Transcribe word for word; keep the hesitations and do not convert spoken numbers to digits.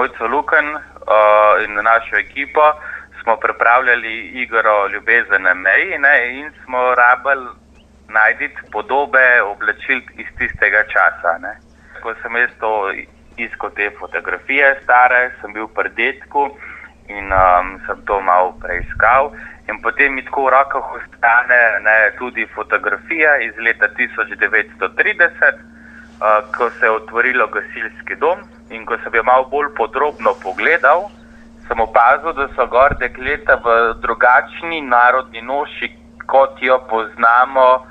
Lojco Luken uh, in našo ekipo smo pripravljali igro Ljubezen na meji, ne, in smo rabili najti podobe oblačil iz tistega časa. Ne. Ko sem jaz to iskal te fotografije stare, sem bil pri detku in um, sem to malo preiskal. In potem mi tako v rokah ostane ne, tudi fotografija iz leta tisoč devetsto trideset, uh, ko se je otvorilo gasilski dom in ko sem jo malo bolj podrobno pogledal, sem opazil, da so gor dekleta v drugačni narodni noši, kot jo poznamo